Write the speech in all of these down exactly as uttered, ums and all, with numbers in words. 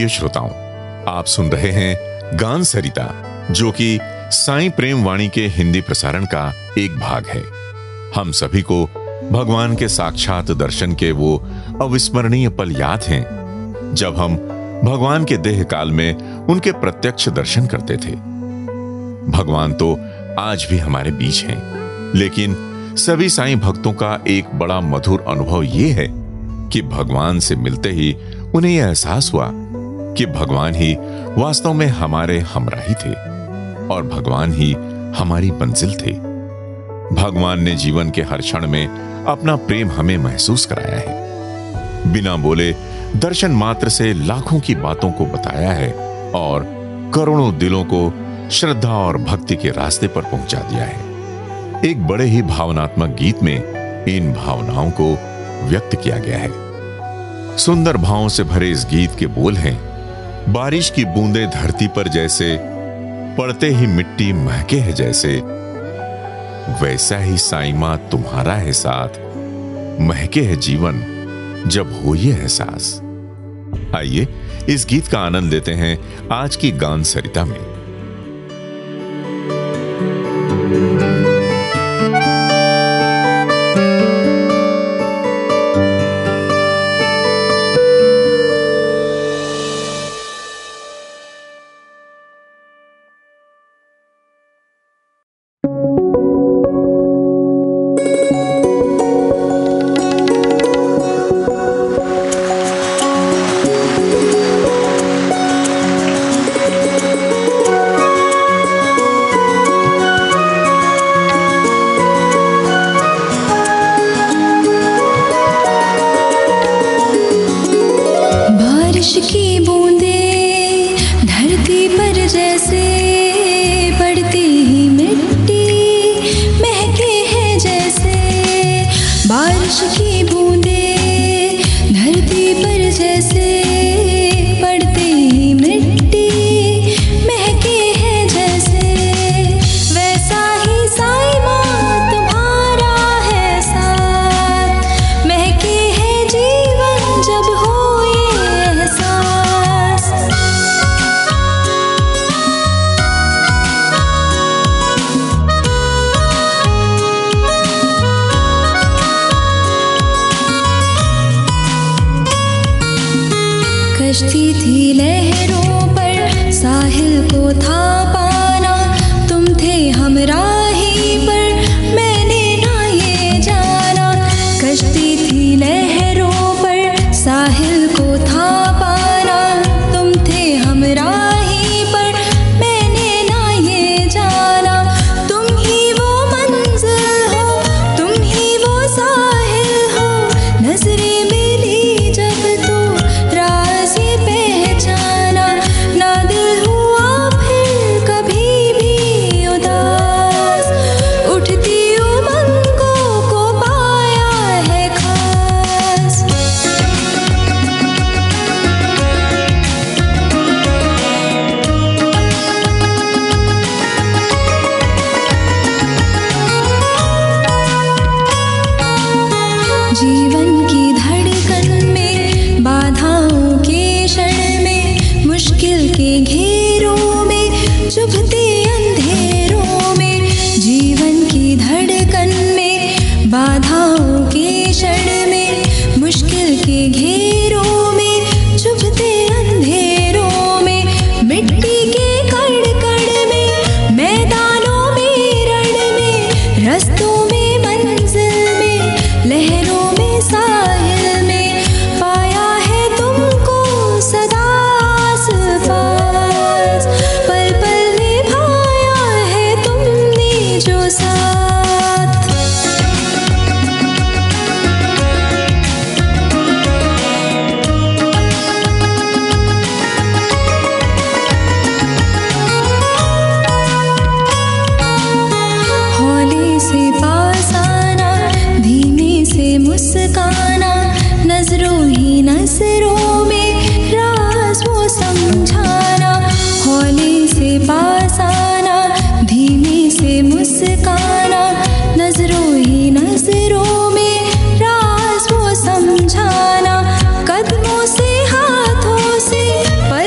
प्रिय श्रोताओं, आप सुन रहे हैं गान सरिता, जो कि साईं प्रेम वाणी के हिंदी प्रसारण का एक भाग है। हम सभी को भगवान के साक्षात दर्शन के वो अविस्मरणीय पल याद हैं जब हम भगवान के देह काल में उनके प्रत्यक्ष दर्शन करते थे। भगवान तो आज भी हमारे बीच हैं, लेकिन सभी साईं भक्तों का एक बड़ा मधुर अनुभव ये है कि भगवान से मिलते ही उन्हें यह एहसास हुआ कि भगवान ही वास्तव में हमारे हमराही थे और भगवान ही हमारी मंजिल थे। भगवान ने जीवन के हर क्षण में अपना प्रेम हमें महसूस कराया है। बिना बोले दर्शन मात्र से लाखों की बातों को बताया है और करोड़ों दिलों को श्रद्धा और भक्ति के रास्ते पर पहुंचा दिया है। एक बड़े ही भावनात्मक गीत में इन भावनाओं को व्यक्त किया गया है। सुंदर भावों से भरे इस गीत के बोल हैं, बारिश की बूंदें धरती पर जैसे, पड़ते ही मिट्टी महके है जैसे, वैसा ही साईं मां तुम्हारा है साथ, महके है जीवन जब हो ये एहसास। आइए इस गीत का आनंद लेते हैं आज की गान सरिता में। कश्ती थी लहरों पर, साहिल को था पाना, तुम थे हमराही पर, मैंने ना ये जाना। कश्ती थी लहरों पर, साहिल को था पाना, तुम थे हमराही पर, मैंने ना ये जाना। तुम ही वो मंजिल हो, तुम ही वो साहिल हो, नजरें मिली जब तो राज ये पहचाना। ना दिल हुआ फिर कभी भी उदास, उठती उमंगों को पाया है खास। जीवन की धड़कन में, बाधाओं के क्षण में, मुश्किल के घेरों में, चुभते अंधेरों में। जीवन की धड़कन में, बाधाओं के क्षण में, मुश्किल के घेरों में, चुभते अंधेरों में। मिट्टी के कण कण में, मैदानों में, रण में, रस्तों में, मंजिल में, लहरों में, साहिल में, पाया है तुमको सदा आस पास। पल पल निभाया है तुमने जो साथ। हौले से पास आना, धीमे से मुस्काना, नजरों ही नजरों में राज वो समझाना। हौले से पास आना, धीमे से मुस्काना, नजरों ही नजरों में राज वो समझाना। कदमों से हाथों से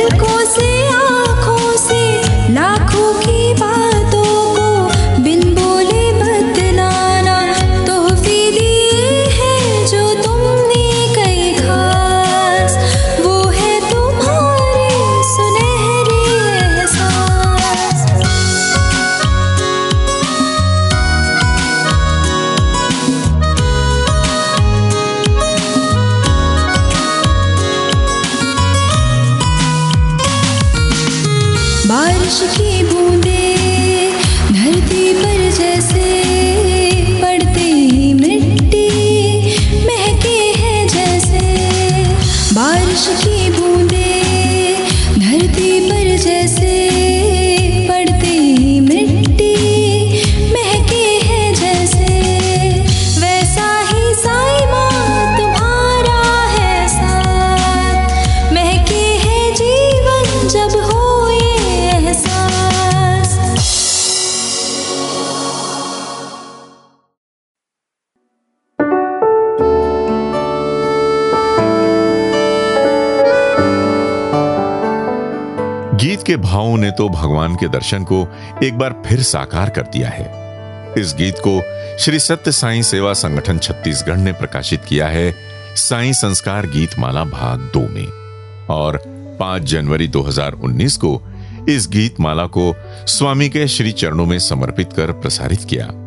गीत के भावों ने तो भगवान के दर्शन को एक बार फिर साकार कर दिया है। इस गीत को श्री सत्य साईं सेवा संगठन छत्तीसगढ़ ने प्रकाशित किया है साईं संस्कार गीत माला भाग दो में, और पांच जनवरी दो हज़ार उन्नीस को इस गीत माला को स्वामी के श्री चरणों में समर्पित कर प्रसारित किया।